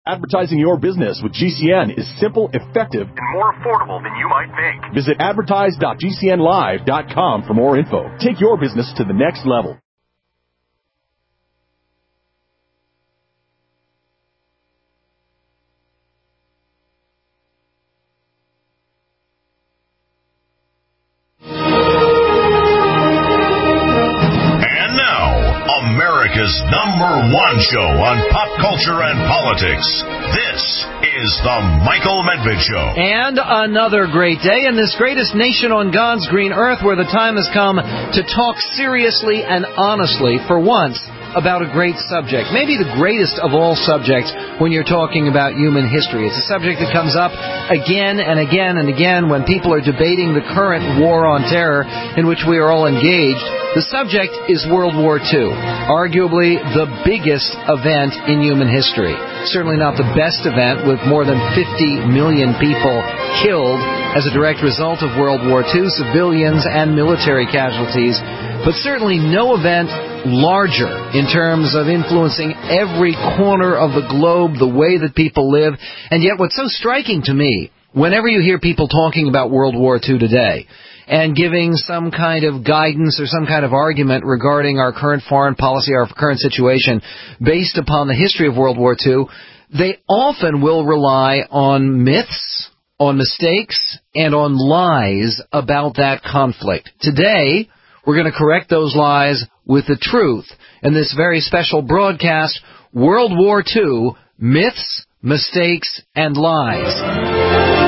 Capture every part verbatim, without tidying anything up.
Advertising your business with G C N is simple, effective, and more affordable than you might think. Visit advertise dot g c n live dot com for more info. Take your business to the next level. America's number one show on pop culture and politics. This is The Michael Medved Show. And another great day in this greatest nation on God's green earth, where the time has come to talk seriously and honestly, for once, about a great subject. Maybe the greatest of all subjects when you're talking about human history. It's a subject that comes up again and again and again when people are debating the current war on terror in which we are all engaged. The subject is World War Two, arguably the biggest event in human history. Certainly not the best event, with more than fifty million people killed as a direct result of World War Two, civilians and military casualties, but certainly no event larger in terms of influencing every corner of the globe, the way that people live. And yet what's so striking to me, whenever you hear people talking about World War Two today, and giving some kind of guidance or some kind of argument regarding our current foreign policy, our current situation, based upon the history of World War Two, they often will rely on myths, on mistakes, and on lies about that conflict. Today, we're going to correct those lies with the truth in this very special broadcast, World War Two, Myths, Mistakes, and Lies.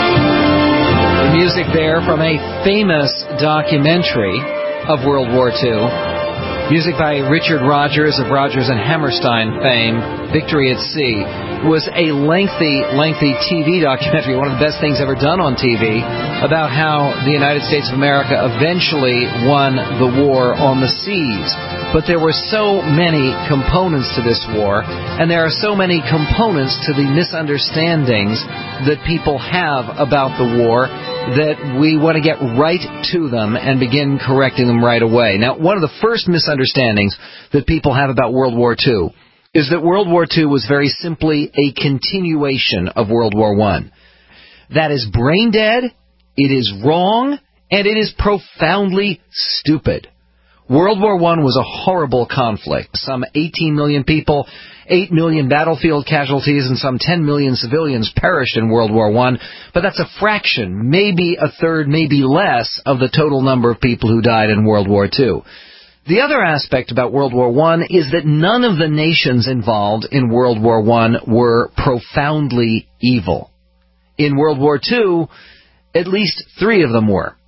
Music there from a famous documentary of World War Two. Music by Richard Rodgers of Rodgers and Hammerstein fame, Victory at Sea. It was a lengthy, lengthy T V documentary, one of the best things ever done on T V, about how the United States of America eventually won the war on the seas. But there were so many components to this war, and there are so many components to the misunderstandings that people have about the war, that we want to get right to them and begin correcting them right away. Now, one of the first misunderstandings that people have about World War Two is that World War Two was very simply a continuation of World War One. That is brain dead, it is wrong, and it is profoundly stupid. World War One was a horrible conflict. Some eighteen million people, eight million battlefield casualties, and some ten million civilians perished in World War One. But that's a fraction, maybe a third, maybe less, of the total number of people who died in World War Two. The other aspect about World War One is that none of the nations involved in World War One were profoundly evil. In World War Two, at least three of them were,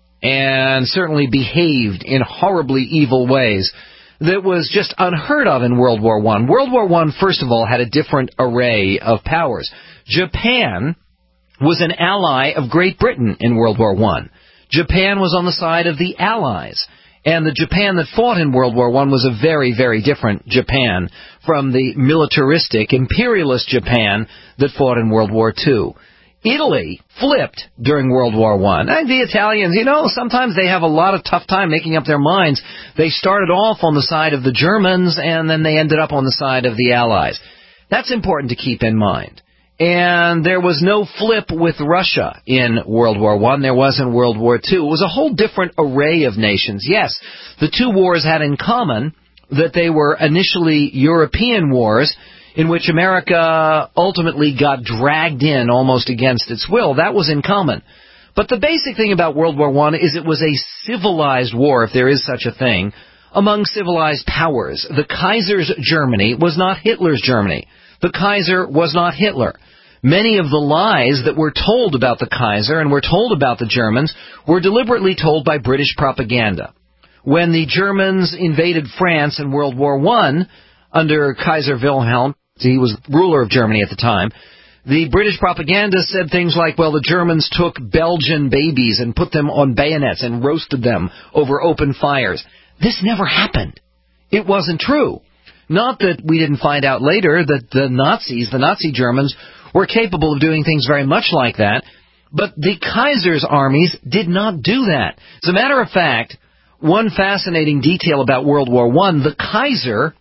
and certainly behaved in horribly evil ways that was just unheard of in World War One. World War One, first of all, had a different array of powers. Japan was an ally of Great Britain in World War One. Japan was on the side of the Allies. And the Japan that fought in World War One was a very, very different Japan from the militaristic, imperialist Japan that fought in World War Two. Italy flipped during World War One. And the Italians, you know, sometimes they have a lot of tough time making up their minds. They started off on the side of the Germans, and then they ended up on the side of the Allies. That's important to keep in mind. And there was no flip with Russia in World War One. There was in World War Two. It was a whole different array of nations. Yes, the two wars had in common that they were initially European wars, in which America ultimately got dragged in almost against its will. That was in common. But the basic thing about World War One is it was a civilized war, if there is such a thing, among civilized powers. The Kaiser's Germany was not Hitler's Germany. The Kaiser was not Hitler. Many of the lies that were told about the Kaiser and were told about the Germans were deliberately told by British propaganda. When the Germans invaded France in World War One under Kaiser Wilhelm, he was ruler of Germany at the time, the British propaganda said things like, well, the Germans took Belgian babies and put them on bayonets and roasted them over open fires. This never happened. It wasn't true. Not that we didn't find out later that the Nazis, the Nazi Germans, were capable of doing things very much like that, but the Kaiser's armies did not do that. As a matter of fact, one fascinating detail about World War One, the Kaiser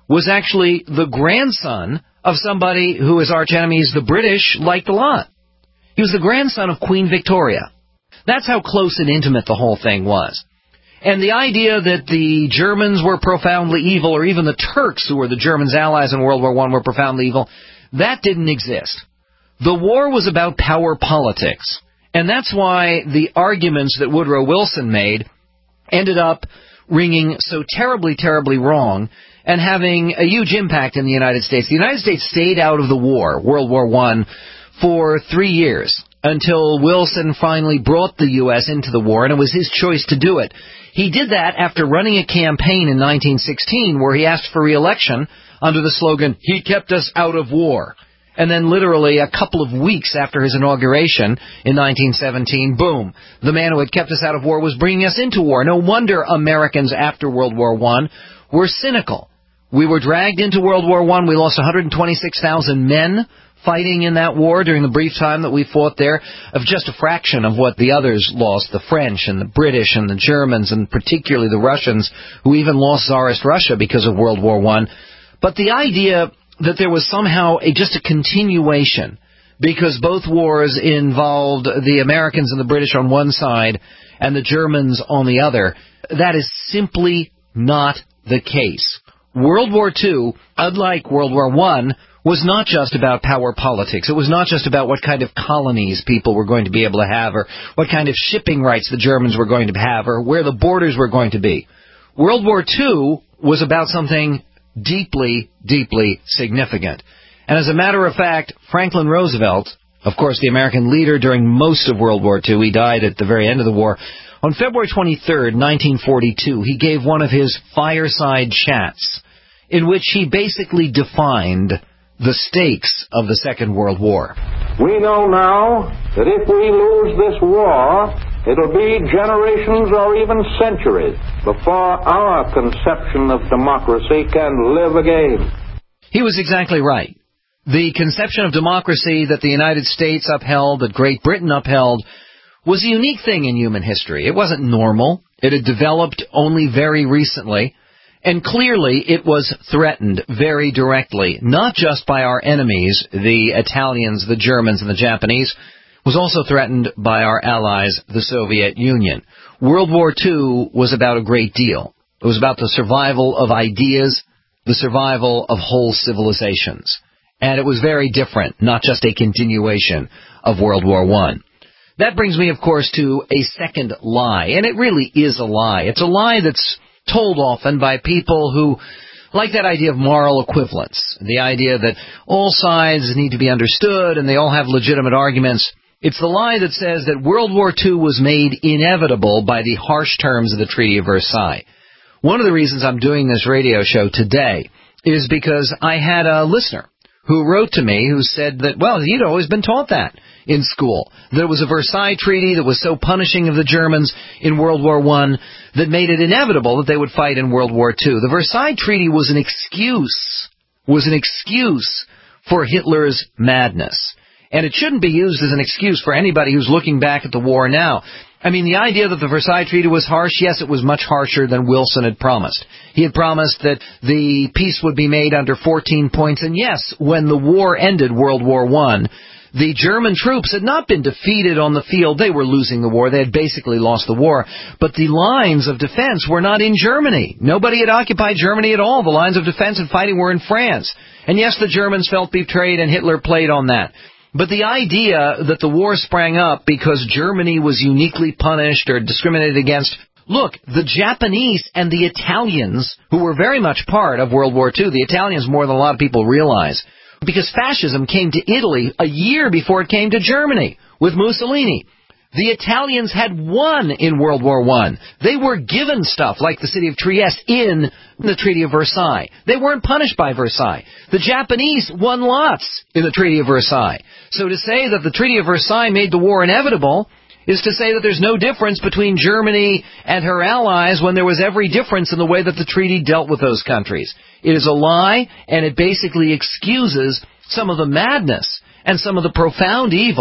was actually the grandson of somebody who his arch enemies, the British, liked a lot. He was the grandson of Queen Victoria. That's how close and intimate the whole thing was. And the idea that the Germans were profoundly evil, or even the Turks, who were the Germans' allies in World War One, were profoundly evil, that didn't exist. The war was about power politics. And that's why the arguments that Woodrow Wilson made ended up ringing so terribly, terribly wrong and having a huge impact in the United States. The United States stayed out of the war, World War One, for three years until Wilson finally brought the U S into the war, and it was his choice to do it. He did that after running a campaign in nineteen sixteen where he asked for re-election under the slogan, "He kept us out of war." And then literally a couple of weeks after his inauguration in nineteen seventeen, boom, the man who had kept us out of war was bringing us into war. No wonder Americans after World War One were cynical. We were dragged into World War One. We lost one hundred twenty-six thousand men fighting in that war during the brief time that we fought there, of just a fraction of what the others lost, the French and the British and the Germans and particularly the Russians, who even lost Tsarist Russia because of World War One. But the idea that there was somehow a, just a continuation, because both wars involved the Americans and the British on one side and the Germans on the other, that is simply not the case. World War Two, unlike World War One, was not just about power politics. It was not just about what kind of colonies people were going to be able to have, or what kind of shipping rights the Germans were going to have, or where the borders were going to be. World War Two was about something deeply, deeply significant. And as a matter of fact, Franklin Roosevelt, of course the American leader during most of World War Two, he died at the very end of the war, on February twenty-third, nineteen forty-two, he gave one of his fireside chats in which he basically defined the stakes of the Second World War. We know now that if we lose this war, it'll be generations or even centuries before our conception of democracy can live again. He was exactly right. The conception of democracy that the United States upheld, that Great Britain upheld, was a unique thing in human history. It wasn't normal. It had developed only very recently. And clearly it was threatened very directly, not just by our enemies, the Italians, the Germans, and the Japanese. It was also threatened by our allies, the Soviet Union. World War Two was about a great deal. It was about the survival of ideas, the survival of whole civilizations. And it was very different, not just a continuation of World War One. That brings me, of course, to a second lie, and it really is a lie. It's a lie that's told often by people who like that idea of moral equivalence, the idea that all sides need to be understood and they all have legitimate arguments. It's the lie that says that World War Two was made inevitable by the harsh terms of the Treaty of Versailles. One of the reasons I'm doing this radio show today is because I had a listener who wrote to me who said that, well, he'd always been taught that in school, that it was a Versailles Treaty that was so punishing of the Germans in World War One that made it inevitable that they would fight in World War Two. The Versailles Treaty was an excuse, was an excuse for Hitler's madness. And it shouldn't be used as an excuse for anybody who's looking back at the war now. I mean, the idea that the Versailles Treaty was harsh, yes, it was much harsher than Wilson had promised. He had promised that the peace would be made under fourteen points, and yes, when the war ended, World War One, the German troops had not been defeated on the field. They were losing the war. They had basically lost the war. But the lines of defense were not in Germany. Nobody had occupied Germany at all. The lines of defense and fighting were in France. And yes, the Germans felt betrayed, and Hitler played on that. But the idea that the war sprang up because Germany was uniquely punished or discriminated against, look, the Japanese and the Italians, who were very much part of World War Two, the Italians more than a lot of people realize, because fascism came to Italy a year before it came to Germany with Mussolini. The Italians had won in World War One. They were given stuff like the city of Trieste in the Treaty of Versailles. They weren't punished by Versailles. The Japanese won lots in the Treaty of Versailles. So to say that the Treaty of Versailles made the war inevitable is to say that there's no difference between Germany and her allies when there was every difference in the way that the treaty dealt with those countries. It is a lie, and it basically excuses some of the madness and some of the profound evil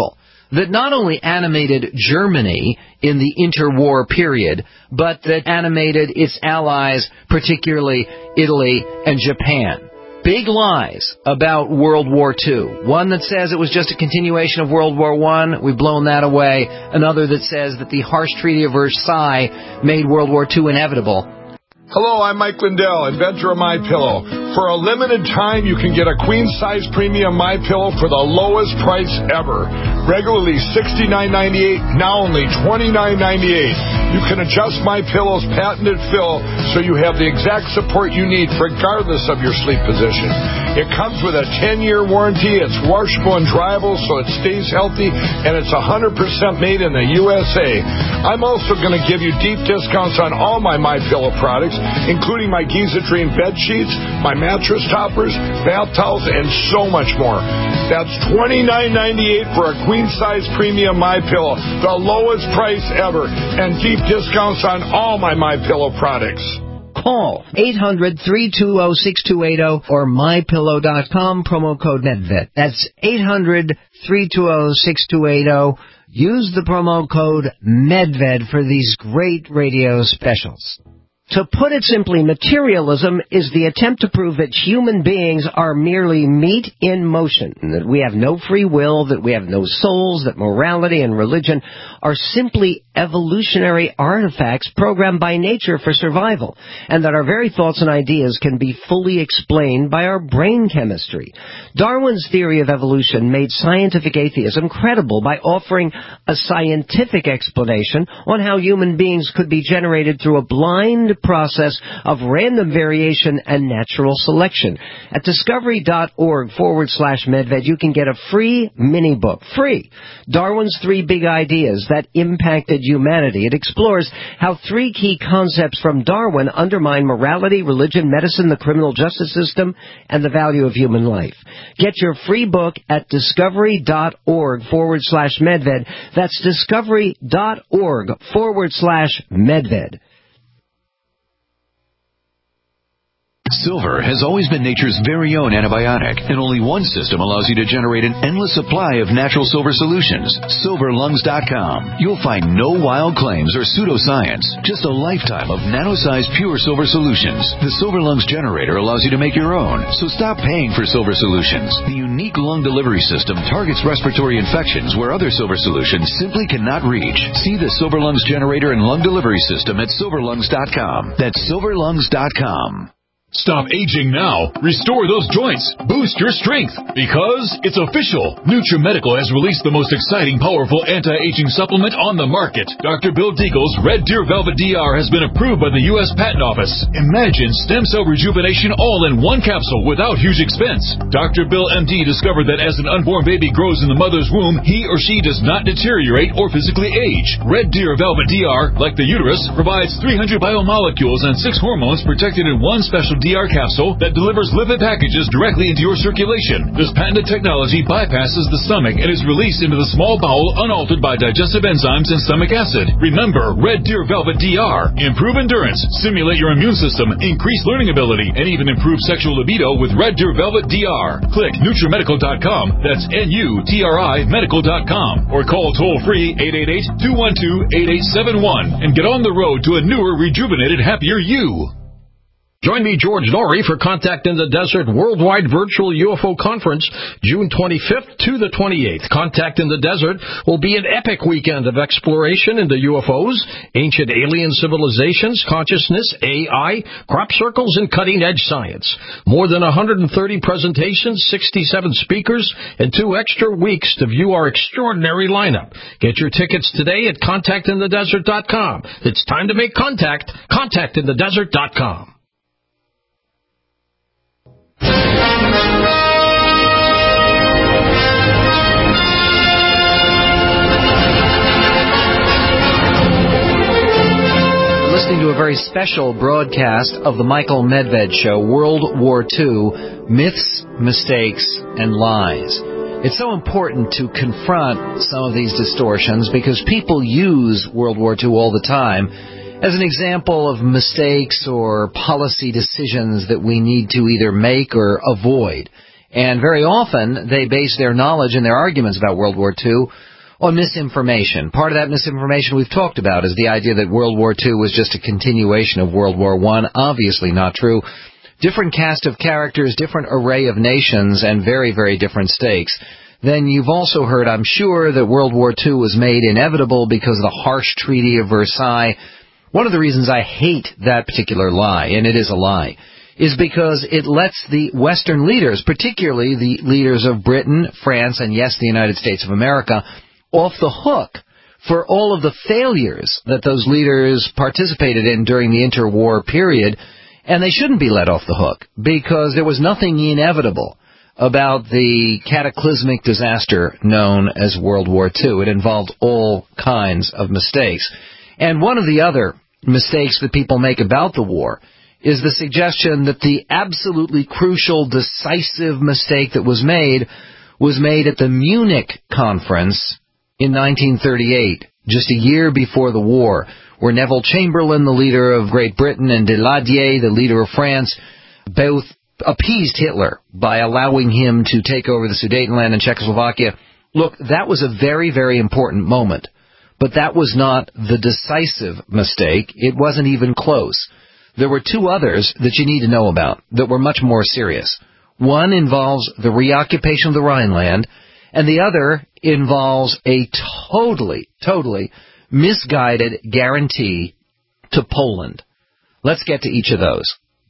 that not only animated Germany in the interwar period, but that animated its allies, particularly Italy and Japan. Big lies about World War Two. One that says it was just a continuation of World War One. We've blown that away. Another that says that the harsh Treaty of Versailles made World War Two inevitable. Hello, I'm Mike Lindell, inventor of MyPillow. For a limited time, you can get a queen-size premium MyPillow for the lowest price ever. Regularly sixty-nine ninety-eight, now only twenty-nine ninety-eight. You can adjust MyPillow's patented fill so you have the exact support you need regardless of your sleep position. It comes with a ten-year warranty. It's washable and dryable so it stays healthy, and it's one hundred percent made in the U S A. I'm also going to give you deep discounts on all my MyPillow products, including my Giza Dream bed sheets, my mattress toppers, bath towels, and so much more. That's twenty-nine ninety-eight for a queen-size premium MyPillow, the lowest price ever, and deep discounts on all my MyPillow products. Call eight hundred, three two zero, six two eight zero or my pillow dot com, promo code Medved. That's eight hundred, three two zero, six two eight zero. Use the promo code Medved for these great radio specials. To put it simply, materialism is the attempt to prove that human beings are merely meat in motion, that we have no free will, that we have no souls, that morality and religion are simply evolutionary artifacts programmed by nature for survival, and that our very thoughts and ideas can be fully explained by our brain chemistry. Darwin's theory of evolution made scientific atheism credible by offering a scientific explanation on how human beings could be generated through a blind process of random variation and natural selection. At discovery.org forward slash Medved, you can get a free mini book. Free. Darwin's Three Big Ideas That Impacted Humanity. It explores how three key concepts from Darwin undermine morality, religion, medicine, the criminal justice system, and the value of human life. Get your free book at discovery.org forward slash Medved. That's discovery.org forward slash Medved. Silver has always been nature's very own antibiotic, and only one system allows you to generate an endless supply of natural silver solutions. silver lungs dot com. You'll find no wild claims or pseudoscience, just a lifetime of nano-sized pure silver solutions. The Silver Lungs generator allows you to make your own, so stop paying for silver solutions. The unique lung delivery system targets respiratory infections where other silver solutions simply cannot reach. See the Silver Lungs generator and lung delivery system at silver lungs dot com. That's silver lungs dot com. Stop aging now. Restore those joints. Boost your strength. Because it's official. NutriMedical has released the most exciting, powerful anti-aging supplement on the market. Doctor Bill Deagle's Red Deer Velvet D R has been approved by the U S Patent Office. Imagine stem cell rejuvenation all in one capsule without huge expense. Doctor Bill M D discovered that as an unborn baby grows in the mother's womb, he or she does not deteriorate or physically age. Red Deer Velvet D R, like the uterus, provides three hundred biomolecules and six hormones protected in one special D R capsule that delivers lipid packages directly into your circulation. This patented technology bypasses the stomach and is released into the small bowel unaltered by digestive enzymes and stomach acid. Remember, Red Deer Velvet D R. Improve endurance, stimulate your immune system, increase learning ability, and even improve sexual libido with Red Deer Velvet D R. Click NutriMedical dot com, that's N U T R I medical dot com, or call toll-free eight eight eight, two one two, eight eight seven one and get on the road to a newer, rejuvenated, happier you. Join me, George Norrie, for Contact in the Desert Worldwide Virtual U F O Conference, June twenty-fifth to the twenty-eighth. Contact in the Desert will be an epic weekend of exploration into U F Os, ancient alien civilizations, consciousness, A I, crop circles, and cutting-edge science. More than one hundred thirty presentations, sixty-seven speakers, and two extra weeks to view our extraordinary lineup. Get your tickets today at contact in the desert dot com. It's time to make contact. contact in the desert dot com. Listening to a very special broadcast of the Michael Medved Show, World War Two, Myths, Mistakes, and Lies. It's so important to confront some of these distortions because people use World War Two all the time as an example of mistakes or policy decisions that we need to either make or avoid. And very often they base their knowledge and their arguments about World War Two on misinformation. Part of that misinformation we've talked about is the idea that World War Two was just a continuation of World War One. Obviously not true. Different cast of characters, different array of nations, and very, very different stakes. Then you've also heard, I'm sure, that World War Two was made inevitable because of the harsh Treaty of Versailles. One of the reasons I hate that particular lie, and it is a lie, is because it lets the Western leaders, particularly the leaders of Britain, France, and yes, the United States of America, off the hook for all of the failures that those leaders participated in during the interwar period, and they shouldn't be let off the hook, because there was nothing inevitable about the cataclysmic disaster known as World War Two. It involved all kinds of mistakes. And one of the other mistakes that people make about the war is the suggestion that the absolutely crucial, decisive mistake that was made was made at the Munich Conference in nineteen thirty-eight, just a year before the war, where Neville Chamberlain, the leader of Great Britain, and Daladier, the leader of France, both appeased Hitler by allowing him to take over the Sudetenland and Czechoslovakia. Look, that was a very, very important moment, but that was not the decisive mistake. It wasn't even close. There were two others that you need to know about that were much more serious. One involves the reoccupation of the Rhineland, and the other involves a totally, totally misguided guarantee to Poland. Let's get to each of those.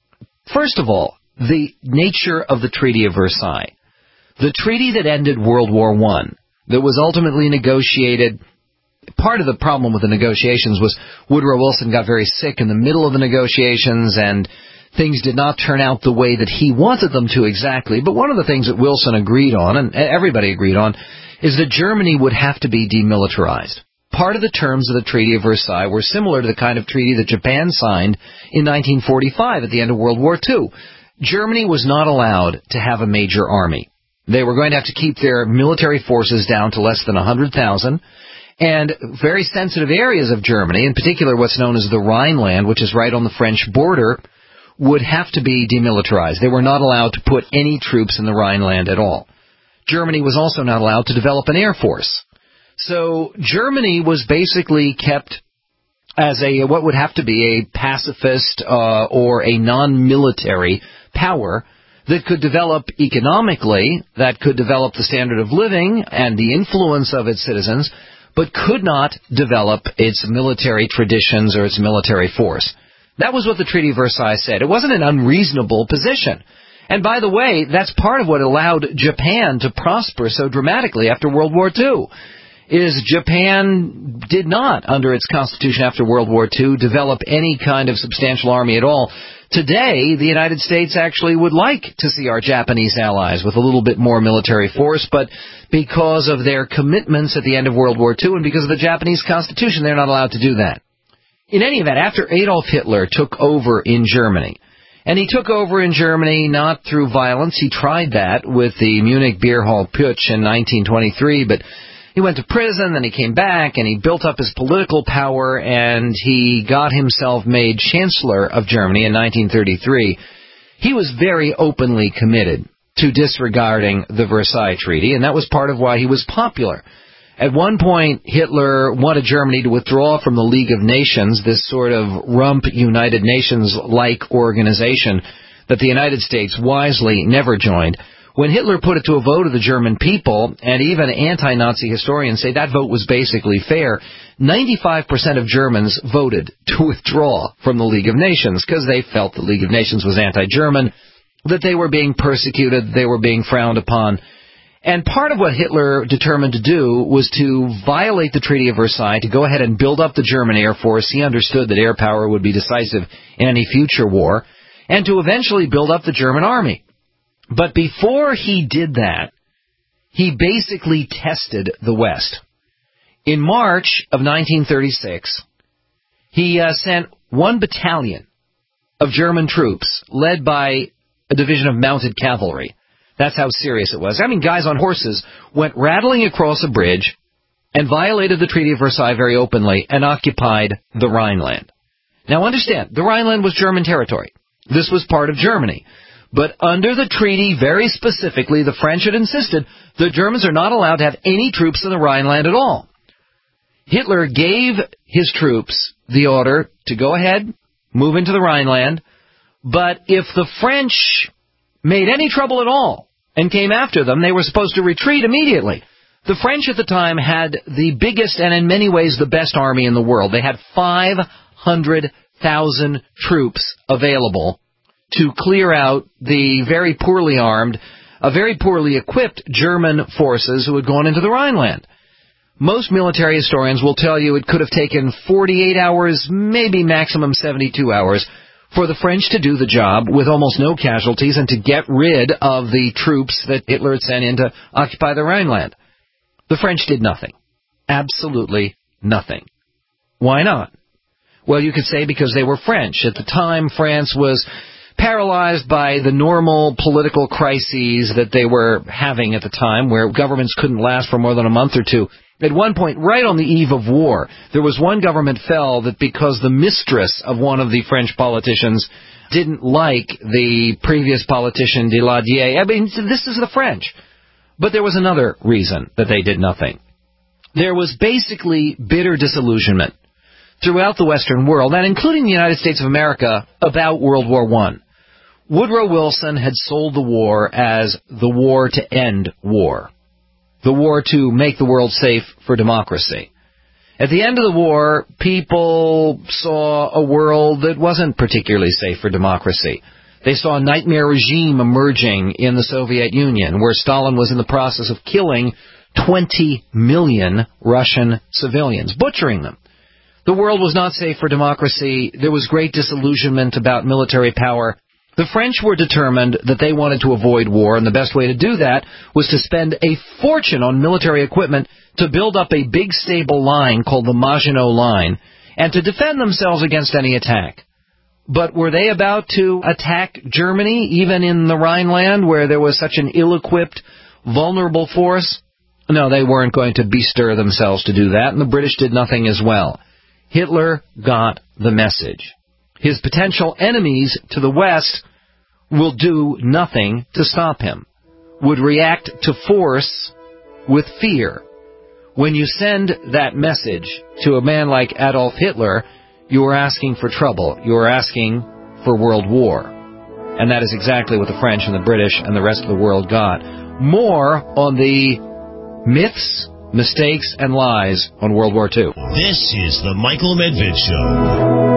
First of all, the nature of the Treaty of Versailles. The treaty that ended World War One, that was ultimately negotiated. Part of the problem with the negotiations was Woodrow Wilson got very sick in the middle of the negotiations, and things did not turn out the way that he wanted them to exactly. But one of the things that Wilson agreed on, and everybody agreed on, is that Germany would have to be demilitarized. Part of the terms of the Treaty of Versailles were similar to the kind of treaty that Japan signed in nineteen forty-five at the end of World War Two. Germany was not allowed to have a major army. They were going to have to keep their military forces down to less than one hundred thousand. And very sensitive areas of Germany, in particular what's known as the Rhineland, which is right on the French border, would have to be demilitarized. They were not allowed to put any troops in the Rhineland at all. Germany was also not allowed to develop an air force. So Germany was basically kept as a what would have to be a pacifist uh, or a non-military power that could develop economically, that could develop the standard of living and the influence of its citizens, but could not develop its military traditions or its military force. That was what the Treaty of Versailles said. It wasn't an unreasonable position. And by the way, that's part of what allowed Japan to prosper so dramatically after World War Two, is Japan did not, under its constitution after World War Two, develop any kind of substantial army at all. Today, the United States actually would like to see our Japanese allies with a little bit more military force, but because of their commitments at the end of World War Two and because of the Japanese constitution, they're not allowed to do that. In any event, after Adolf Hitler took over in Germany, and he took over in Germany not through violence, he tried that with the Munich Beer Hall Putsch in nineteen twenty-three, but he went to prison, then he came back, and he built up his political power, and he got himself made Chancellor of Germany in nineteen thirty-three. He was very openly committed to disregarding the Versailles Treaty, and that was part of why he was popular. At one point, Hitler wanted Germany to withdraw from the League of Nations, this sort of rump United Nations-like organization that the United States wisely never joined. When Hitler put it to a vote of the German people, and even anti-Nazi historians say that vote was basically fair, ninety-five percent of Germans voted to withdraw from the League of Nations because they felt the League of Nations was anti-German, that they were being persecuted, they were being frowned upon. And part of what Hitler determined to do was to violate the Treaty of Versailles, to go ahead and build up the German Air Force. He understood that air power would be decisive in any future war, and to eventually build up the German army. But before he did that, he basically tested the West. In March of nineteen thirty-six, he uh, sent one battalion of German troops, led by a division of mounted cavalry. That's how serious it was. I mean, guys on horses went rattling across a bridge and violated the Treaty of Versailles very openly and occupied the Rhineland. Now understand, the Rhineland was German territory. This was part of Germany. But under the treaty, very specifically, the French had insisted the Germans are not allowed to have any troops in the Rhineland at all. Hitler gave his troops the order to go ahead, move into the Rhineland, but if the French made any trouble at all and came after them, they were supposed to retreat immediately. The French at the time had the biggest and in many ways the best army in the world. They had five hundred thousand troops available to clear out the very poorly armed, uh, very poorly equipped German forces who had gone into the Rhineland. Most military historians will tell you it could have taken forty-eight hours, maybe maximum seventy-two hours, for the French to do the job with almost no casualties and to get rid of the troops that Hitler had sent in to occupy the Rhineland. The French did nothing. Absolutely nothing. Why not? Well, you could say because they were French. At the time, France was paralyzed by the normal political crises that they were having at the time, where governments couldn't last for more than a month or two. At one point, right on the eve of war, there was one government fell that because the mistress of one of the French politicians didn't like the previous politician, Daladier. I mean, this is the French. But there was another reason that they did nothing. There was basically bitter disillusionment throughout the Western world, and including the United States of America, about World War One. Woodrow Wilson had sold the war as the war to end war, the war to make the world safe for democracy. At the end of the war, people saw a world that wasn't particularly safe for democracy. They saw a nightmare regime emerging in the Soviet Union, where Stalin was in the process of killing twenty million Russian civilians, butchering them. The world was not safe for democracy. There was great disillusionment about military power. The French were determined that they wanted to avoid war, and the best way to do that was to spend a fortune on military equipment to build up a big stable line called the Maginot Line, and to defend themselves against any attack. But were they about to attack Germany, even in the Rhineland, where there was such an ill-equipped, vulnerable force? No, they weren't going to bestir themselves to do that, and the British did nothing as well. Hitler got the message. His potential enemies to the West will do nothing to stop him, would react to force with fear. When you send that message to a man like Adolf Hitler, you are asking for trouble. You are asking for world war. And that is exactly what the French and the British and the rest of the world got. More on the myths, mistakes, and lies on World War Two. This is the Michael Medved Show.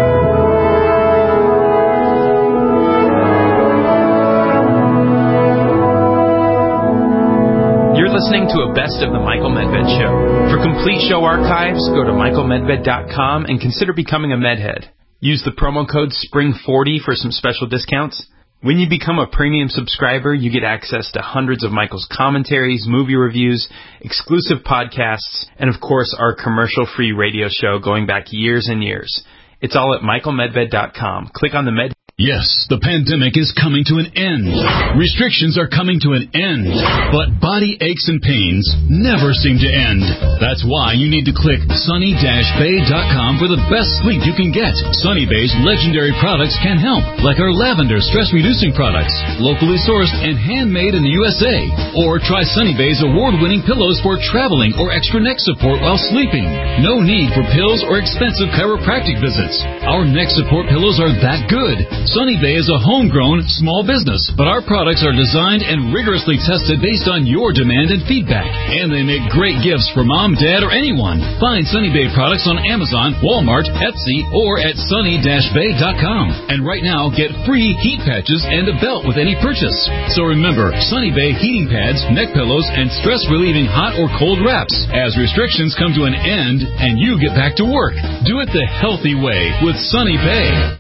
Listening to a best of the Michael Medved Show. For complete show archives, go to michael medved dot com and consider becoming a Medhead. Use the promo code spring forty for some special discounts. When you become a premium subscriber, you get access to hundreds of Michael's commentaries, movie reviews, exclusive podcasts, and of course our commercial-free radio show going back years and years. It's all at michael medved dot com. Click on the Medhead. Yes, the pandemic is coming to an end. Restrictions are coming to an end. But body aches and pains never seem to end. That's why you need to click sunny dash bay dot com for the best sleep you can get. Sunny Bay's legendary products can help, like our lavender stress-reducing products, locally sourced and handmade in the U S A. Or try Sunny Bay's award-winning pillows for traveling or extra neck support while sleeping. No need for pills or expensive chiropractic visits. Our neck support pillows are that good. Sunny Bay is a homegrown small business, but our products are designed and rigorously tested based on your demand and feedback. And they make great gifts for mom, dad, or anyone. Find Sunny Bay products on Amazon, Walmart, Etsy, or at sunny dash bay dot com. And right now, get free heat patches and a belt with any purchase. So remember, Sunny Bay heating pads, neck pillows, and stress-relieving hot or cold wraps. As restrictions come to an end and you get back to work, do it the healthy way with Sunny Bay.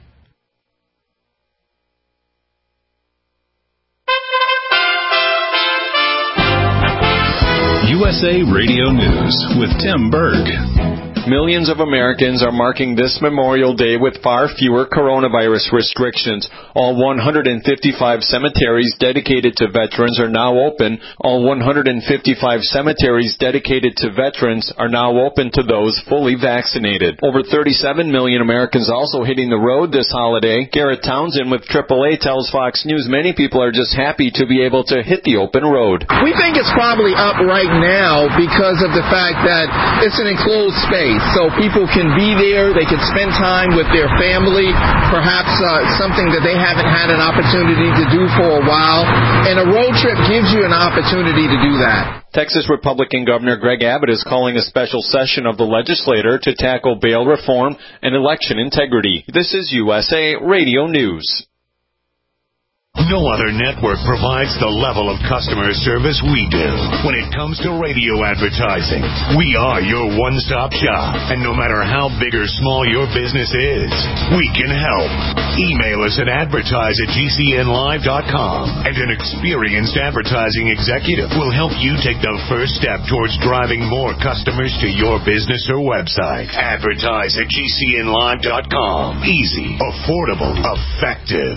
U S A Radio News with Tim Berg. Millions of Americans are marking this Memorial Day with far fewer coronavirus restrictions. All one hundred fifty-five cemeteries dedicated to veterans are now open. All one hundred fifty-five cemeteries dedicated to veterans are now open to those fully vaccinated. Over thirty-seven million Americans also hitting the road this holiday. Garrett Townsend with triple A tells Fox News many people are just happy to be able to hit the open road. We think it's probably up right now because of the fact that it's an enclosed space. So people can be there, they can spend time with their family, perhaps uh, something that they haven't had an opportunity to do for a while. And a road trip gives you an opportunity to do that. Texas Republican Governor Greg Abbott is calling a special session of the legislature to tackle bail reform and election integrity. This is U S A Radio News. No other network provides the level of customer service we do when it comes to radio advertising. We are your one-stop shop, and no matter how big or small your business is, we can help. Email us at advertise at G C N live dot com, and an experienced advertising executive will help you take the first step towards driving more customers to your business or website. Advertise at G C N live dot com. Easy, affordable, effective.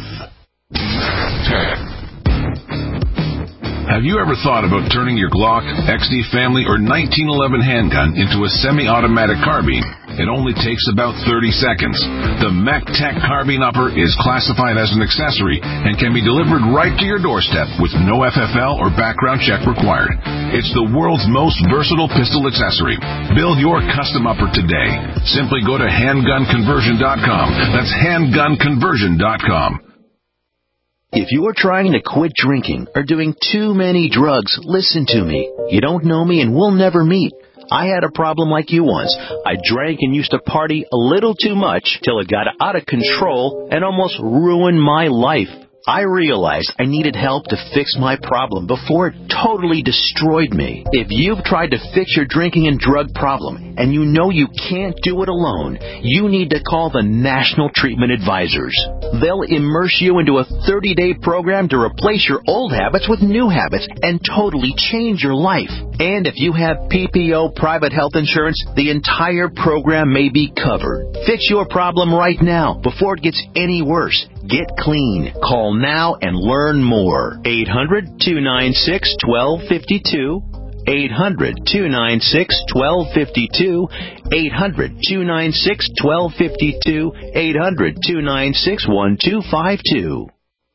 Have you ever thought about turning your Glock, X D Family, or nineteen eleven handgun into a semi-automatic carbine? It only takes about thirty seconds. The MacTac Carbine Upper is classified as an accessory and can be delivered right to your doorstep with no F F L or background check required. It's the world's most versatile pistol accessory. Build your custom upper today. Simply go to handgun conversion dot com. That's handgun conversion dot com. If you are trying to quit drinking or doing too many drugs, listen to me. You don't know me and we'll never meet. I had a problem like you once. I drank and used to party a little too much till it got out of control and almost ruined my life. I realized I needed help to fix my problem before it totally destroyed me. If you've tried to fix your drinking and drug problem and you know you can't do it alone, you need to call the National Treatment Advisors. They'll immerse you into a thirty-day program to replace your old habits with new habits and totally change your life. And if you have P P O private health insurance, the entire program may be covered. Fix your problem right now before it gets any worse. Get clean. Call now and learn more. eight hundred, two nine six, one two five two. eight hundred, two nine six, one two five two. eight hundred, two nine six, one two five two. eight hundred, two nine six, one two five two.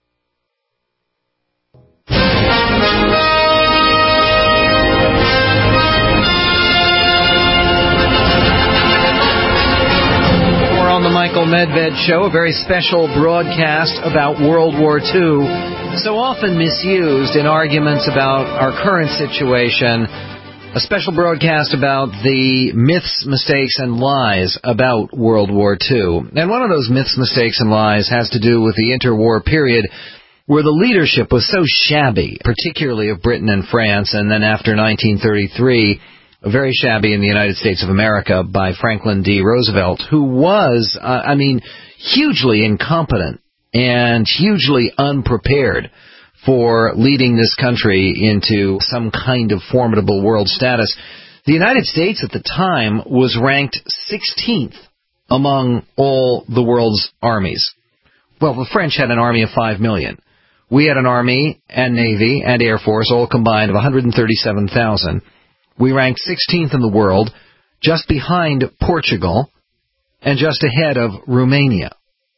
On the Michael Medved Show, a very special broadcast about World War Two, so often misused in arguments about our current situation. A special broadcast about the myths, mistakes, and lies about World War Two. And one of those myths, mistakes, and lies has to do with the interwar period where the leadership was so shabby, particularly of Britain and France, and then after nineteen thirty-three, very shabby in the United States of America by Franklin D. Roosevelt, who was, uh, I mean, hugely incompetent and hugely unprepared for leading this country into some kind of formidable world status. The United States at the time was ranked sixteenth among all the world's armies. Well, the French had an army of five million. We had an army and navy and air force all combined of one hundred thirty-seven thousand. We ranked sixteenth in the world, just behind Portugal, and just ahead of Romania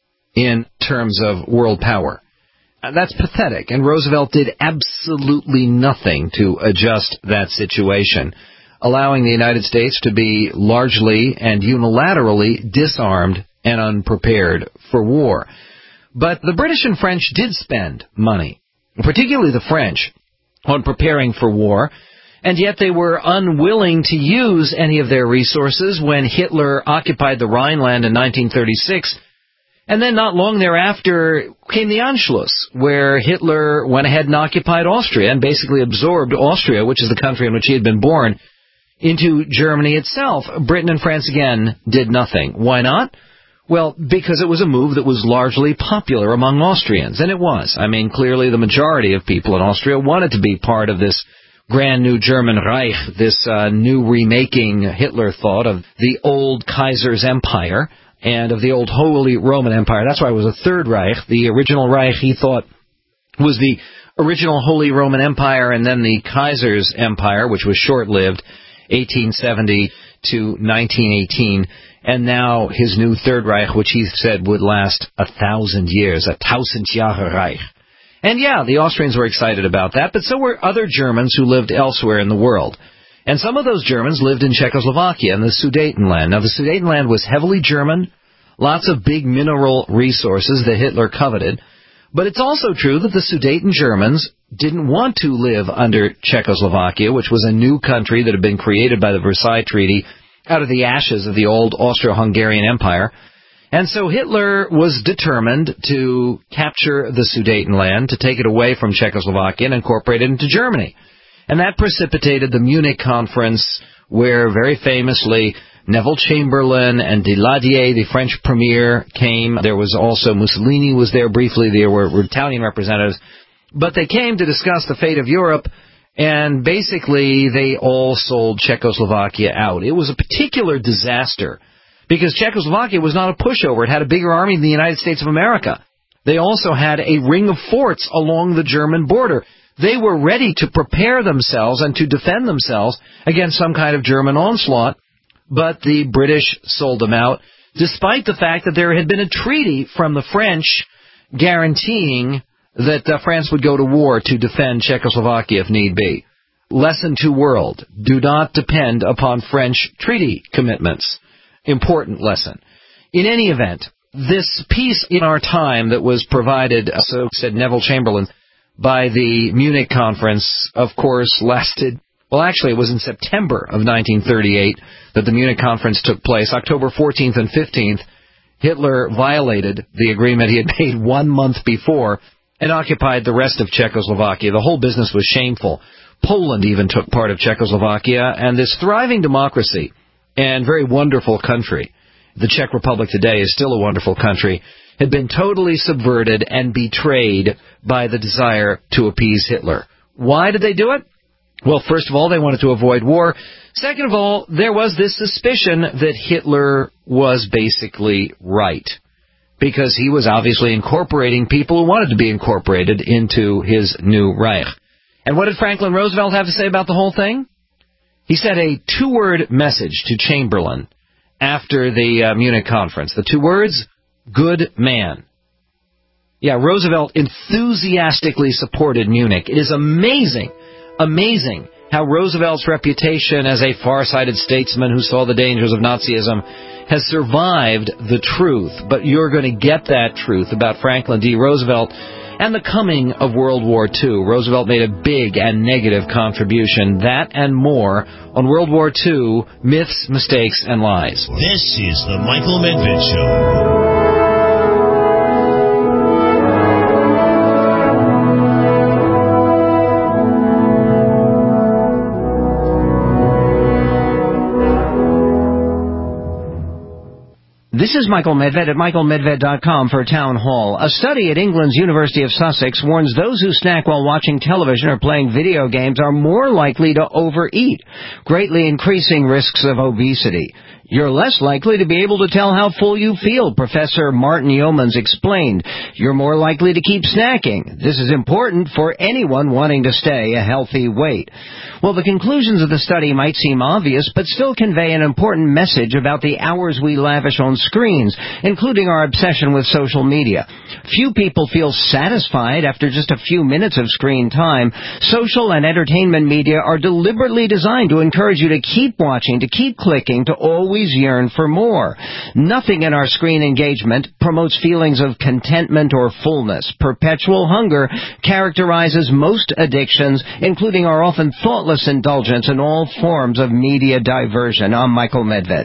in terms of world power. That's pathetic, and Roosevelt did absolutely nothing to adjust that situation, allowing the United States to be largely and unilaterally disarmed and unprepared for war. But the British and French did spend money, particularly the French, on preparing for war, and yet they were unwilling to use any of their resources when Hitler occupied the Rhineland in nineteen thirty-six. And then not long thereafter came the Anschluss, where Hitler went ahead and occupied Austria and basically absorbed Austria, which is the country in which he had been born, into Germany itself. Britain and France, again, did nothing. Why not? Well, because it was a move that was largely popular among Austrians, and it was. I mean, clearly the majority of people in Austria wanted to be part of this grand new German Reich, this uh, new remaking, Hitler thought, of the old Kaiser's Empire and of the old Holy Roman Empire. That's why it was a Third Reich. The original Reich, he thought, was the original Holy Roman Empire and then the Kaiser's Empire, which was short-lived, eighteen seventy to nineteen eighteen. And now his new Third Reich, which he said would last a thousand years, a tausend Jahre Reich. And yeah, the Austrians were excited about that, but so were other Germans who lived elsewhere in the world. And some of those Germans lived in Czechoslovakia and the Sudetenland. Now, the Sudetenland was heavily German, lots of big mineral resources that Hitler coveted. But it's also true that the Sudeten Germans didn't want to live under Czechoslovakia, which was a new country that had been created by the Versailles Treaty out of the ashes of the old Austro-Hungarian Empire. And so Hitler was determined to capture the Sudetenland, to take it away from Czechoslovakia and incorporate it into Germany. And that precipitated the Munich Conference, where very famously Neville Chamberlain and Daladier, the French premier, came. There was also Mussolini was there briefly. There were Italian representatives. But they came to discuss the fate of Europe, and basically they all sold Czechoslovakia out. It was a particular disaster, because Czechoslovakia was not a pushover. It had a bigger army than the United States of America. They also had a ring of forts along the German border. They were ready to prepare themselves and to defend themselves against some kind of German onslaught, but the British sold them out, despite the fact that there had been a treaty from the French guaranteeing that uh, France would go to war to defend Czechoslovakia if need be. Lesson to world: do not depend upon French treaty commitments. Important lesson. In any event, this peace in our time that was provided, so said Neville Chamberlain, by the Munich Conference, of course, lasted, well, actually, it was in September of nineteen thirty-eight that the Munich Conference took place. October fourteenth and fifteenth, Hitler violated the agreement he had made one month before and occupied the rest of Czechoslovakia. The whole business was shameful. Poland even took part of Czechoslovakia, and this thriving democracy and very wonderful country, the Czech Republic today is still a wonderful country, had been totally subverted and betrayed by the desire to appease Hitler. Why did they do it? Well, first of all, they wanted to avoid war. Second of all, there was this suspicion that Hitler was basically right, because he was obviously incorporating people who wanted to be incorporated into his new Reich. And what did Franklin Roosevelt have to say about the whole thing? He sent a two-word message to Chamberlain after the uh, Munich Conference. The two words, good man. Yeah, Roosevelt enthusiastically supported Munich. It is amazing, amazing how Roosevelt's reputation as a far-sighted statesman who saw the dangers of Nazism has survived the truth. But you're going to get that truth about Franklin D. Roosevelt and the coming of World War Two. Roosevelt made a big and negative contribution. That and more on World War Two, Myths, Mistakes, and Lies. This is the Michael Medved Show. This is Michael Medved at michael medved dot com for Town Hall. A study at England's University of Sussex warns those who snack while watching television or playing video games are more likely to overeat, greatly increasing risks of obesity. You're less likely to be able to tell how full you feel, Professor Martin Yeomans explained. You're more likely to keep snacking. This is important for anyone wanting to stay a healthy weight. Well, the conclusions of the study might seem obvious, but still convey an important message about the hours we lavish on screens, including our obsession with social media. Few people feel satisfied after just a few minutes of screen time. Social and entertainment media are deliberately designed to encourage you to keep watching, to keep clicking, to always yearn for more. Nothing in our screen engagement promotes feelings of contentment or fullness. Perpetual hunger characterizes most addictions, including our often thoughtless indulgence in all forms of media diversion. I'm Michael Medved.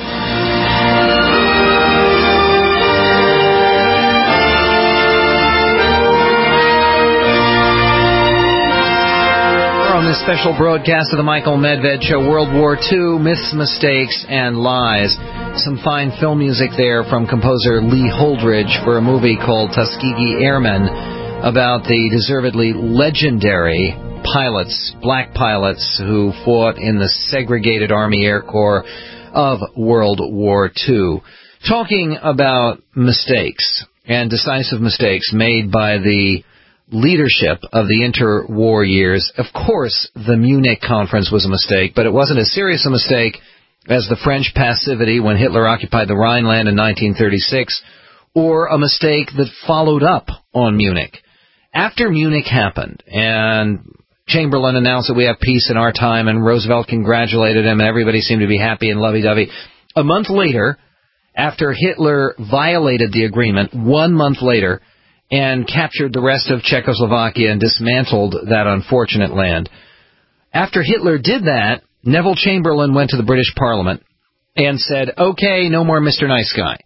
On this special broadcast of the Michael Medved Show, World War Two, Myths, Mistakes, and Lies. Some fine film music there from composer Lee Holdridge for a movie called Tuskegee Airmen about the deservedly legendary pilots, black pilots, who fought in the segregated Army Air Corps of World War Two, talking about mistakes and decisive mistakes made by the leadership of the interwar years. Of course, the Munich conference was a mistake, but it wasn't as serious a mistake as the French passivity when Hitler occupied the Rhineland in nineteen thirty-six, or a mistake that followed up on Munich. After Munich happened, and Chamberlain announced that we have peace in our time, and Roosevelt congratulated him, and everybody seemed to be happy and lovey-dovey. A month later, after Hitler violated the agreement, one month later, and captured the rest of Czechoslovakia and dismantled that unfortunate land. After Hitler did that, Neville Chamberlain went to the British Parliament and said, okay, no more Mister Nice Guy.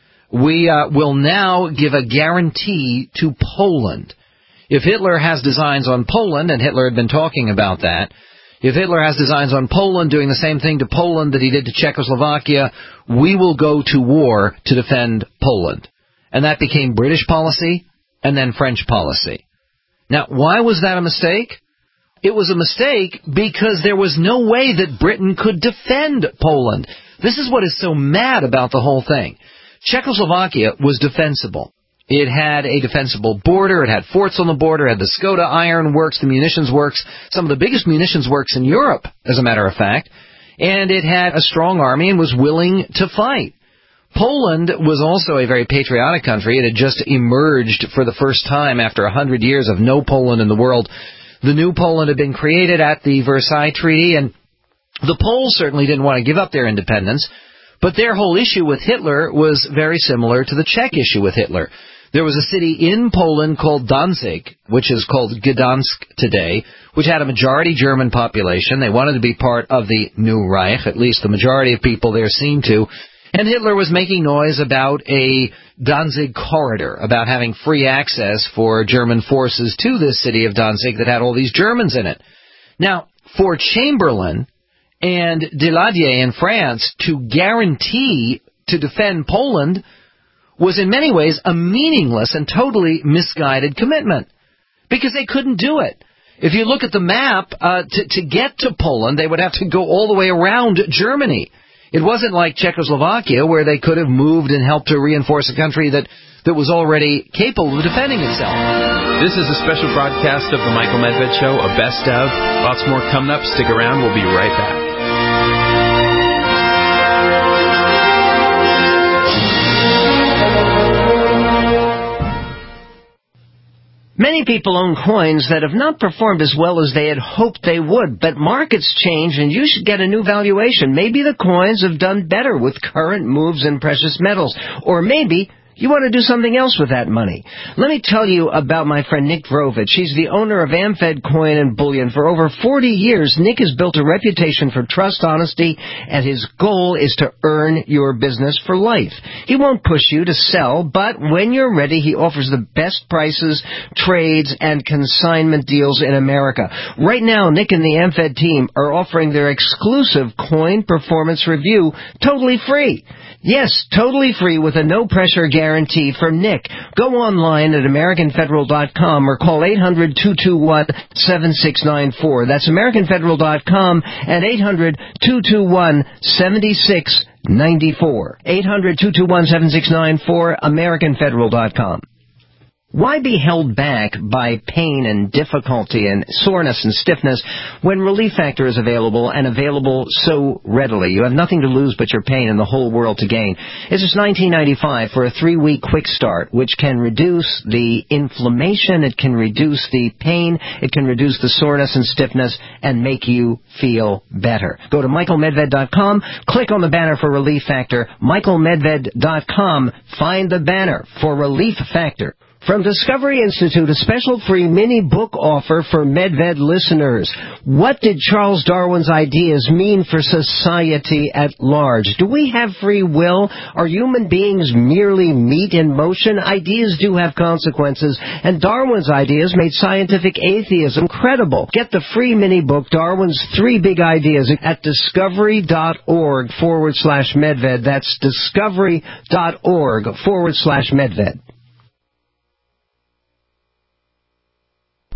We uh, will now give a guarantee to Poland. If Hitler has designs on Poland, and Hitler had been talking about that, if Hitler has designs on Poland doing the same thing to Poland that he did to Czechoslovakia, we will go to war to defend Poland. And that became British policy and then French policy. Now, why was that a mistake? It was a mistake because there was no way that Britain could defend Poland. This is what is so mad about the whole thing. Czechoslovakia was defensible. It had a defensible border. It had forts on the border. It had the Skoda Iron Works, the munitions works, some of the biggest munitions works in Europe, as a matter of fact. And it had a strong army and was willing to fight. Poland was also a very patriotic country. It had just emerged for the first time after a hundred years of no Poland in the world. The new Poland had been created at the Versailles Treaty, and the Poles certainly didn't want to give up their independence. But their whole issue with Hitler was very similar to the Czech issue with Hitler. There was a city in Poland called Danzig, which is called Gdansk today, which had a majority German population. They wanted to be part of the New Reich, at least the majority of people there seemed to. And Hitler was making noise about a Danzig corridor, about having free access for German forces to this city of Danzig that had all these Germans in it. Now, for Chamberlain and Daladier in France to guarantee to defend Poland was in many ways a meaningless and totally misguided commitment, because they couldn't do it. If you look at the map, uh, to, to get to Poland, they would have to go all the way around Germany. It wasn't like Czechoslovakia, where they could have moved and helped to reinforce a country that, that was already capable of defending itself. This is a special broadcast of the Michael Medved Show, a best of. Lots more coming up. Stick around. We'll be right back. Many people own coins that have not performed as well as they had hoped they would, but markets change and you should get a new valuation. Maybe the coins have done better with current moves in precious metals, or maybe you want to do something else with that money. Let me tell you about my friend Nick Vrovich. He's the owner of AmFed Coin and Bullion. For over forty years, Nick has built a reputation for trust, honesty, and his goal is to earn your business for life. He won't push you to sell, but when you're ready, he offers the best prices, trades, and consignment deals in America. Right now, Nick and the AmFed team are offering their exclusive coin performance review totally free. Yes, totally free with a no-pressure guarantee from Nick. Go online at American Federal dot com or call eight hundred, two two one, seven six nine four. That's American Federal dot com and eight hundred, two two one, seven six nine four. eight hundred, two two one, seven six nine four, American Federal dot com. Why be held back by pain and difficulty and soreness and stiffness when Relief Factor is available and available so readily? You have nothing to lose but your pain and the whole world to gain. It's just nineteen ninety-five for a three-week quick start, which can reduce the inflammation, it can reduce the pain, it can reduce the soreness and stiffness, and make you feel better. Go to Michael Medved dot com, click on the banner for Relief Factor, Michael Medved dot com, find the banner for Relief Factor. From Discovery Institute, a special free mini book offer for Medved listeners. What did Charles Darwin's ideas mean for society at large? Do we have free will? Are human beings merely meat in motion? Ideas do have consequences, and Darwin's ideas made scientific atheism credible. Get the free mini book, Darwin's Three Big Ideas, at discovery.org forward slash Medved. That's discovery.org forward slash Medved.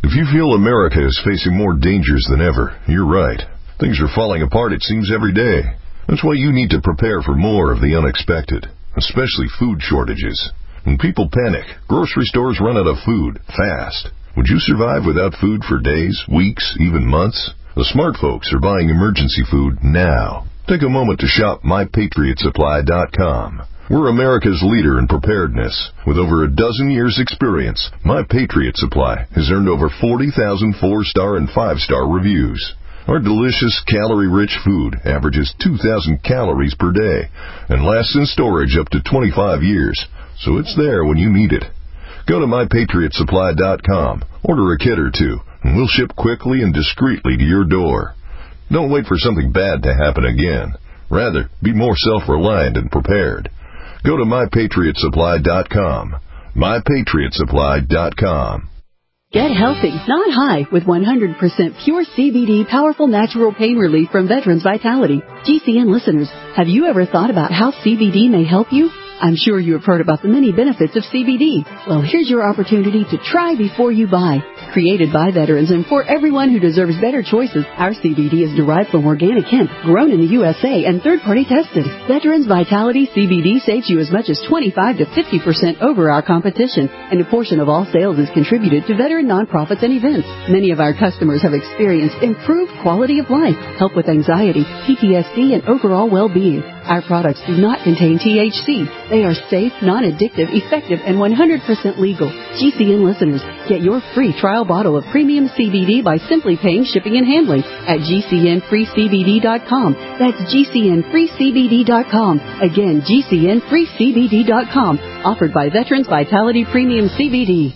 If you feel America is facing more dangers than ever, you're right. Things are falling apart, it seems, every day. That's why you need to prepare for more of the unexpected, especially food shortages. When people panic, grocery stores run out of food fast. Would you survive without food for days, weeks, even months? The smart folks are buying emergency food now. Take a moment to shop my patriot supply dot com. We're America's leader in preparedness. With over a dozen years' experience, My Patriot Supply has earned over forty thousand four-star and five-star reviews. Our delicious, calorie-rich food averages two thousand calories per day and lasts in storage up to twenty-five years, so it's there when you need it. Go to my patriot supply dot com, order a kit or two, and we'll ship quickly and discreetly to your door. Don't wait for something bad to happen again. Rather, be more self-reliant and prepared. Go to my patriot supply dot com. my patriot supply dot com. Get healthy, not high, with one hundred percent pure C B D powerful natural pain relief from Veterans Vitality. G C N listeners, have you ever thought about how C B D may help you? I'm sure you have heard about the many benefits of C B D. Well, here's your opportunity to try before you buy. Created by veterans and for everyone who deserves better choices, our C B D is derived from organic hemp, grown in the U S A and third-party tested. Veterans Vitality C B D saves you as much as twenty-five to fifty percent over our competition, and a portion of all sales is contributed to veteran nonprofits and events. Many of our customers have experienced improved quality of life, help with anxiety, P T S D, and overall well-being. Our products do not contain T H C. They are safe, non-addictive, effective, and one hundred percent legal. G C N listeners, get your free trial bottle of premium C B D by simply paying shipping and handling at G C N free C B D dot com. That's G C N free C B D dot com. Again, G C N free C B D dot com. Offered by Veterans Vitality Premium C B D.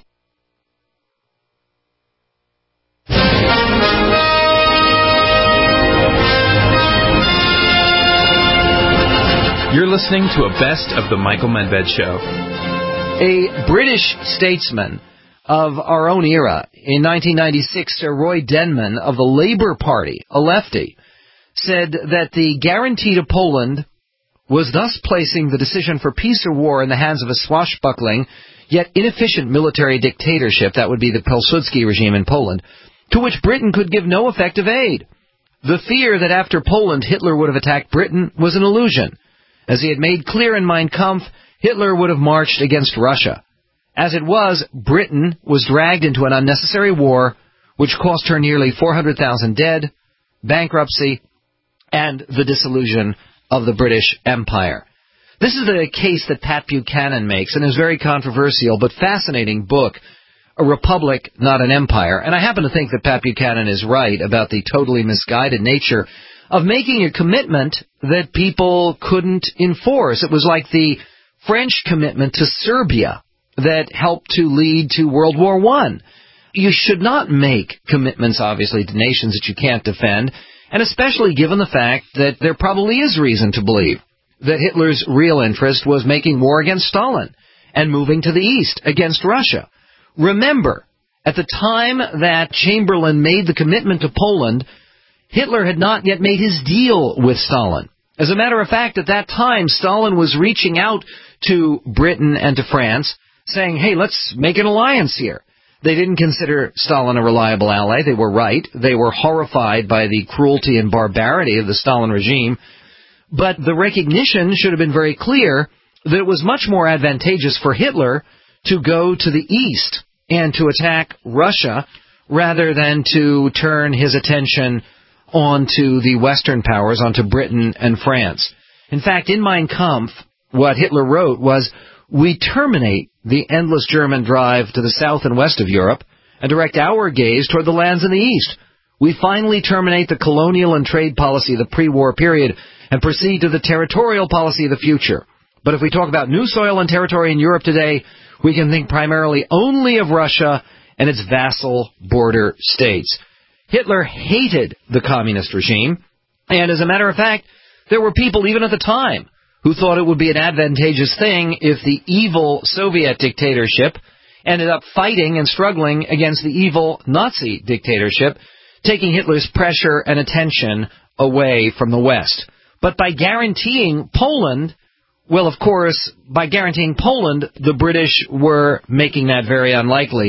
You're listening to a best of the Michael Medved Show. A British statesman of our own era, in nineteen ninety-six, Sir Roy Denman of the Labour Party, a lefty, said that the guarantee to Poland was thus placing the decision for peace or war in the hands of a swashbuckling, yet inefficient military dictatorship, that would be the Pilsudski regime in Poland, to which Britain could give no effective aid. The fear that after Poland Hitler would have attacked Britain was an illusion. As he had made clear in Mein Kampf, Hitler would have marched against Russia. As it was, Britain was dragged into an unnecessary war, which cost her nearly four hundred thousand dead, bankruptcy, and the dissolution of the British Empire. This is the case that Pat Buchanan makes in his very controversial but fascinating book, A Republic, Not an Empire. And I happen to think that Pat Buchanan is right about the totally misguided nature of making a commitment that people couldn't enforce. It was like the French commitment to Serbia that helped to lead to World War One. You should not make commitments, obviously, to nations that you can't defend, and especially given the fact that there probably is reason to believe that Hitler's real interest was making war against Stalin and moving to the east against Russia. Remember, at the time that Chamberlain made the commitment to Poland, Hitler had not yet made his deal with Stalin. As a matter of fact, at that time, Stalin was reaching out to Britain and to France, saying, hey, let's make an alliance here. They didn't consider Stalin a reliable ally. They were right. They were horrified by the cruelty and barbarity of the Stalin regime. But the recognition should have been very clear that it was much more advantageous for Hitler to go to the east and to attack Russia rather than to turn his attention onto the Western powers, onto Britain and France. In fact, in Mein Kampf, what Hitler wrote was, we terminate the endless German drive to the south and west of Europe and direct our gaze toward the lands in the east. We finally terminate the colonial and trade policy of the pre-war period and proceed to the territorial policy of the future. But if we talk about new soil and territory in Europe today, we can think primarily only of Russia and its vassal border states. Hitler hated the communist regime, and as a matter of fact, there were people even at the time who thought it would be an advantageous thing if the evil Soviet dictatorship ended up fighting and struggling against the evil Nazi dictatorship, taking Hitler's pressure and attention away from the West. But by guaranteeing Poland, well, of course, by guaranteeing Poland, the British were making that very unlikely.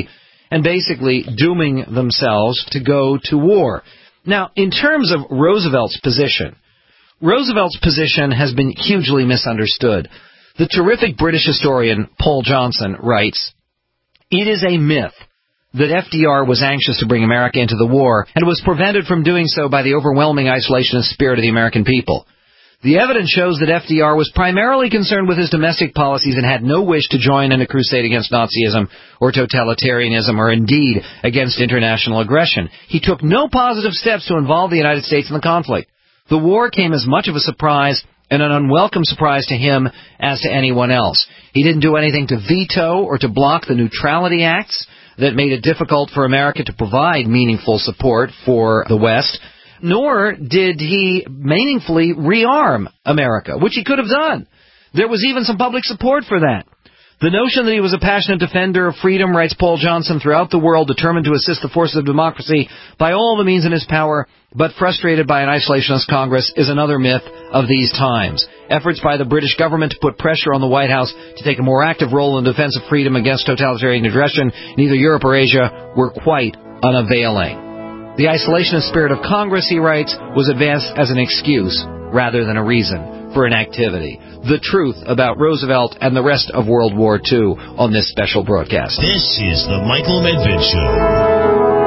and basically dooming themselves to go to war. Now, in terms of Roosevelt's position, Roosevelt's position has been hugely misunderstood. The terrific British historian Paul Johnson writes, "It is a myth that F D R was anxious to bring America into the war and was prevented from doing so by the overwhelming isolationist spirit of the American people. The evidence shows that F D R was primarily concerned with his domestic policies and had no wish to join in a crusade against Nazism or totalitarianism or indeed against international aggression. He took no positive steps to involve the United States in the conflict. The war came as much of a surprise and an unwelcome surprise to him as to anyone else. He didn't do anything to veto or to block the neutrality acts that made it difficult for America to provide meaningful support for the West, nor did he meaningfully rearm America, which he could have done. There was even some public support for that. The notion that he was a passionate defender of freedom, writes Paul Johnson, throughout the world, determined to assist the forces of democracy by all the means in his power, but frustrated by an isolationist Congress, is another myth of these times. Efforts by the British government to put pressure on the White House to take a more active role in defense of freedom against totalitarian aggression in either Europe or Asia were quite unavailing. The isolationist spirit of Congress," he writes, "was advanced as an excuse rather than a reason for inactivity." The truth about Roosevelt and the rest of World War Two on this special broadcast. This is the Michael Medved Show.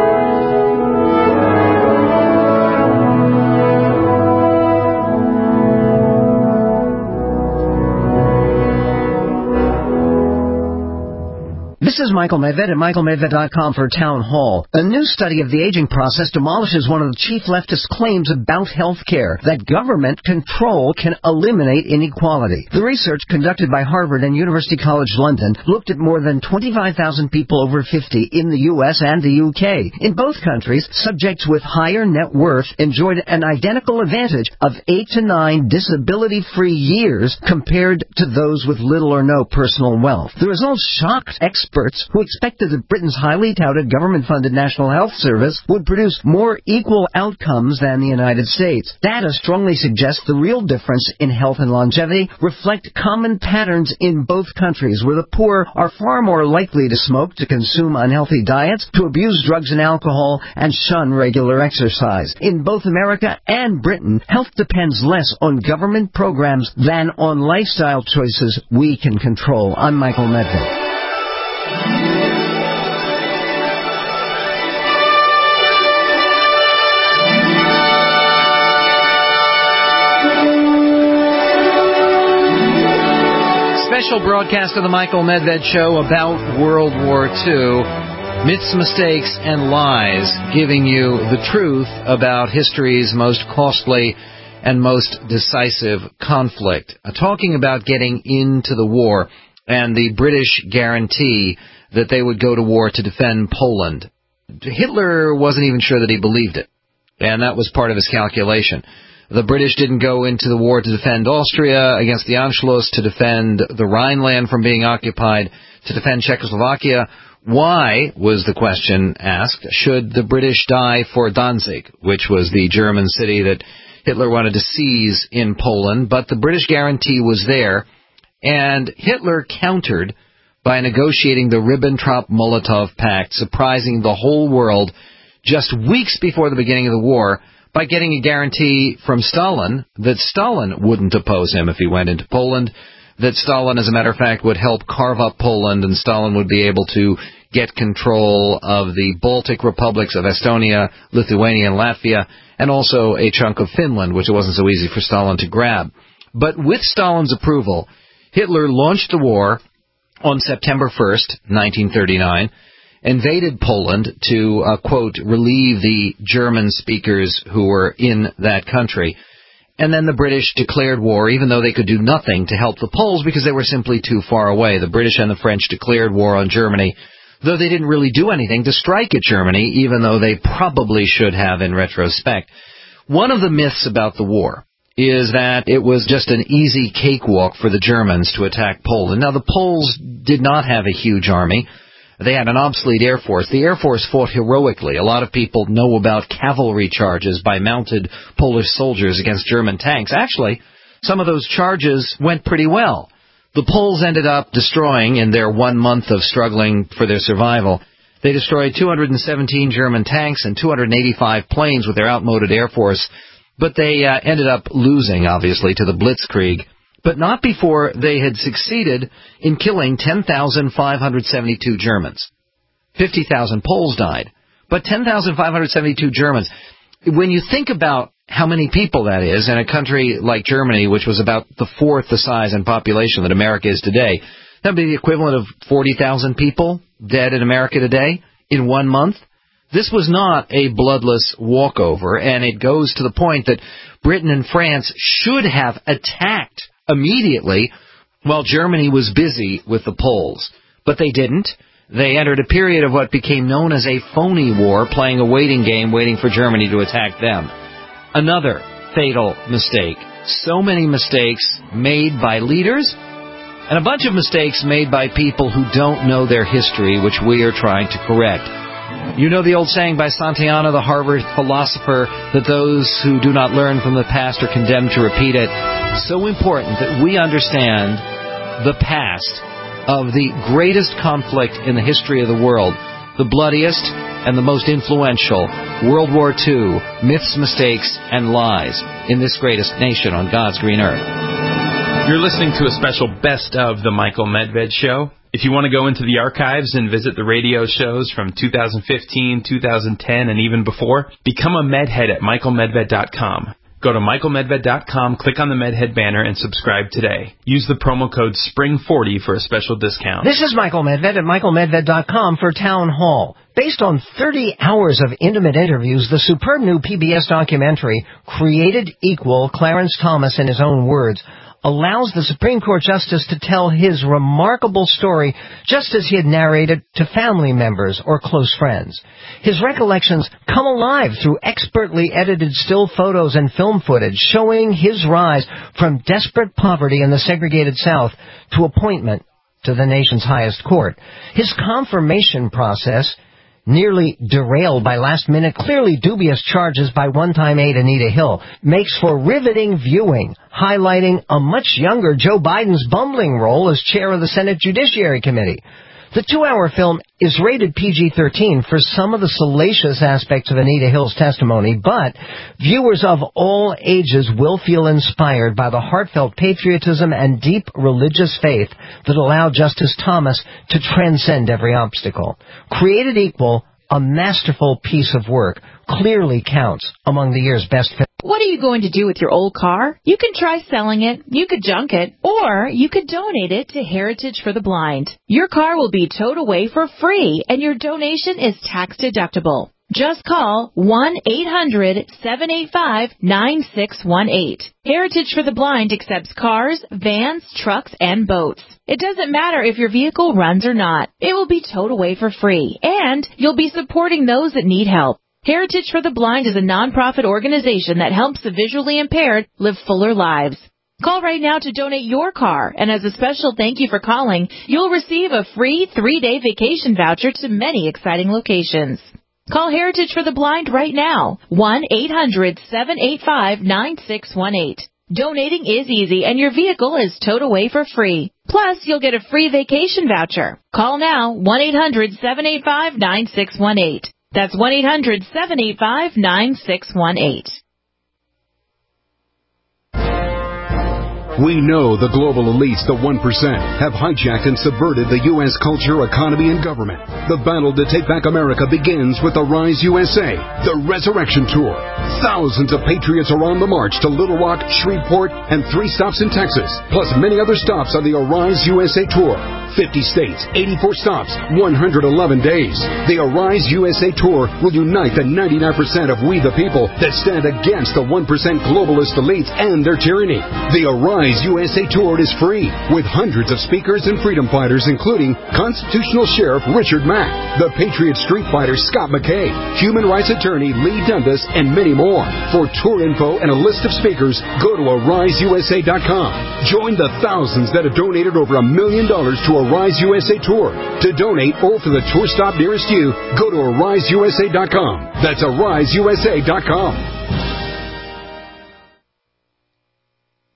This is Michael Medved at michael medved dot com for Town Hall. A new study of the aging process demolishes one of the chief leftist claims about health care, that government control can eliminate inequality. The research, conducted by Harvard and University College London, looked at more than twenty-five thousand people over fifty in the U S and the U K. In both countries, subjects with higher net worth enjoyed an identical advantage of eight to nine disability-free years compared to those with little or no personal wealth. The results shocked experts who expected that Britain's highly touted government-funded National Health Service would produce more equal outcomes than the United States. Data strongly suggests the real difference in health and longevity reflect common patterns in both countries, where the poor are far more likely to smoke, to consume unhealthy diets, to abuse drugs and alcohol, and shun regular exercise. In both America and Britain, health depends less on government programs than on lifestyle choices we can control. I'm Michael Medved. Special broadcast of the Michael Medved Show about World War Two. Myths, mistakes, and lies, giving you the truth about history's most costly and most decisive conflict. Uh, talking about getting into the war and the British guarantee that they would go to war to defend Poland. Hitler wasn't even sure that he believed it, and that was part of his calculation. The British didn't go into the war to defend Austria against the Anschluss, to defend the Rhineland from being occupied, to defend Czechoslovakia. Why, was the question asked, should the British die for Danzig, which was the German city that Hitler wanted to seize in Poland? But the British guarantee was there, and Hitler countered by negotiating the Ribbentrop-Molotov Pact, surprising the whole world just weeks before the beginning of the war by getting a guarantee from Stalin that Stalin wouldn't oppose him if he went into Poland, that Stalin, as a matter of fact, would help carve up Poland, and Stalin would be able to get control of the Baltic republics of Estonia, Lithuania, and Latvia, and also a chunk of Finland, which it wasn't so easy for Stalin to grab. But with Stalin's approval, Hitler launched the war on September first, nineteen thirty-nine, invaded Poland to, uh, quote, relieve the German speakers who were in that country. And then the British declared war, even though they could do nothing to help the Poles because they were simply too far away. The British and the French declared war on Germany, though they didn't really do anything to strike at Germany, even though they probably should have in retrospect. One of the myths about the war is that it was just an easy cakewalk for the Germans to attack Poland. Now, the Poles did not have a huge army. They had an obsolete Air Force. The Air Force fought heroically. A lot of people know about cavalry charges by mounted Polish soldiers against German tanks. Actually, some of those charges went pretty well. The Poles ended up destroying, in their one month of struggling for their survival, They destroyed two hundred seventeen German tanks and two hundred eighty-five planes with their outmoded air force, but they uh, ended up losing, obviously, to the Blitzkrieg, but not before they had succeeded in killing ten thousand five hundred seventy-two Germans. fifty thousand Poles died, but ten thousand five hundred seventy-two Germans. When you think about how many people that is in a country like Germany, which was about the fourth the size and population that America is today, that would be the equivalent of forty thousand people dead in America today in one month. This was not a bloodless walkover, and it goes to the point that Britain and France should have attacked immediately while Germany was busy with the Poles. But they didn't. They entered a period of what became known as a phony war, playing a waiting game, waiting for Germany to attack them. Another fatal mistake. So many mistakes made by leaders, and a bunch of mistakes made by people who don't know their history, which we are trying to correct. You know the old saying by Santayana, the Harvard philosopher, that those who do not learn from the past are condemned to repeat it. So important that we understand the past of the greatest conflict in the history of the world, the bloodiest and the most influential, World War Two, myths, mistakes, and lies in this greatest nation on God's green earth. You're listening to a special Best of the Michael Medved Show. If you want to go into the archives and visit the radio shows from two thousand fifteen, two thousand ten, and even before, become a Medhead at michael medved dot com. Go to michael medved dot com, click on the Medhead banner, and subscribe today. Use the promo code spring forty for a special discount. This is Michael Medved at michael medved dot com for Town Hall. Based on thirty hours of intimate interviews, the superb new P B S documentary, Created Equal, Clarence Thomas in his own words, allows the Supreme Court Justice to tell his remarkable story just as he had narrated to family members or close friends. His recollections come alive through expertly edited still photos and film footage showing his rise from desperate poverty in the segregated South to appointment to the nation's highest court. His confirmation process, nearly derailed by last-minute, clearly dubious charges by one-time aide Anita Hill, makes for riveting viewing, highlighting a much younger Joe Biden's bumbling role as chair of the Senate Judiciary Committee. The two-hour film is rated P G thirteen for some of the salacious aspects of Anita Hill's testimony, but viewers of all ages will feel inspired by the heartfelt patriotism and deep religious faith that allowed Justice Thomas to transcend every obstacle. Created Equal, a masterful piece of work, clearly counts among the year's best films. What are you going to do with your old car? You can try selling it, you could junk it, or you could donate it to Heritage for the Blind. Your car will be towed away for free, and your donation is tax deductible. Just call one eight hundred seven eight five nine six one eight. Heritage for the Blind accepts cars, vans, trucks, and boats. It doesn't matter if your vehicle runs or not. It will be towed away for free, and you'll be supporting those that need help. Heritage for the Blind is a nonprofit organization that helps the visually impaired live fuller lives. Call right now to donate your car, and as a special thank you for calling, you'll receive a free three-day vacation voucher to many exciting locations. Call Heritage for the Blind right now, one eight hundred seven eight five nine six one eight. Donating is easy, and your vehicle is towed away for free. Plus, you'll get a free vacation voucher. Call now, one eight hundred seven eight five nine six one eight. That's one eight hundred seven eight five nine six one eight. We know the global elites, the one percent, have hijacked and subverted the U S culture, economy, and government. The battle to take back America begins with the Rise U S A, the Resurrection Tour. Thousands of patriots are on the march to Little Rock, Shreveport, and three stops in Texas, plus many other stops on the Arise U S A Tour. fifty states, eighty-four stops, one hundred eleven days. The Arise U S A Tour will unite the ninety-nine percent of we the people that stand against the one percent globalist elites and their tyranny. The Arise U S A Tour is free, with hundreds of speakers and freedom fighters, including Constitutional Sheriff Richard Mack, the Patriot Street Fighter Scott McKay, Human Rights Attorney Lee Dundas, and many more. For tour info and a list of speakers, go to arise u s a dot com. Join the thousands that have donated over a million dollars to Arise U S A Tour. To donate or for the tour stop nearest you, go to arise u s a dot com. That's arise u s a dot com.